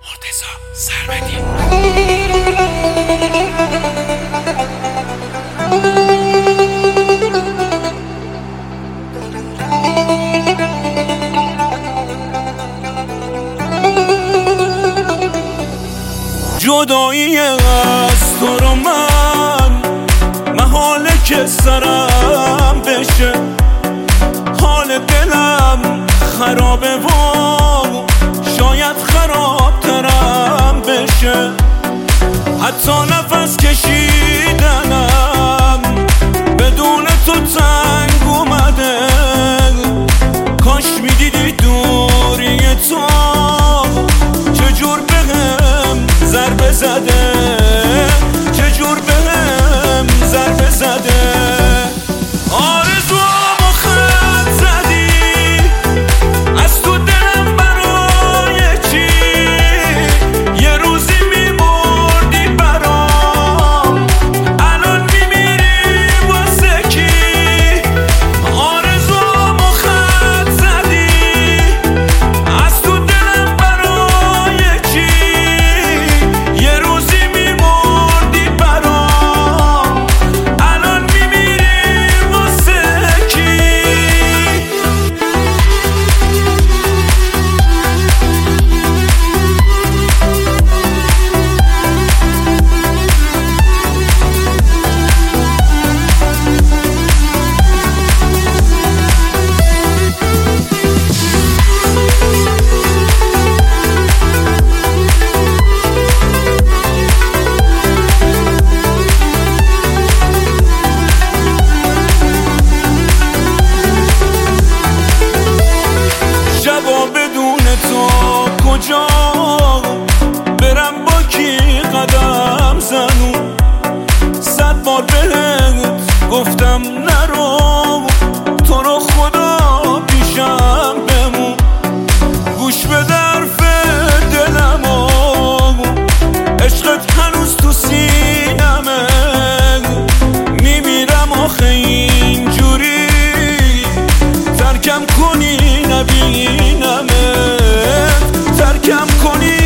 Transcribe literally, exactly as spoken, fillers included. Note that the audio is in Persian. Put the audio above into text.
مرتضی سربدی. جدایی از تو رو من محاله که سرم بشه، حال دلم خرابه و شاید خرابترم بشه. حتی نفس کشیدنم بدون تو تنگ اومده. کاش میدیدی دوری تو چجور بهم ضربه زده، چجور بهم ضربه زده. آرزوامو خط زدی از تو دلم، برای چی؟ یه روزی میمردی برام، الان میمیری واسه کی؟ آرزوامو خط زدی از تو دلم، برای چی؟ یه روزی میمردی برام، الان میمیری واسه کی؟ شبا بدون تو کجا برم، با کی قدم زنم؟ صد بار بهت گفتم نرو، تو رو خدا پیشم بمون. گوش به حرف دلمو، عشقت هنوز تو سینمه. میمیرم آخه اینجوری ترکم کنی نبینمه، ترکم کنی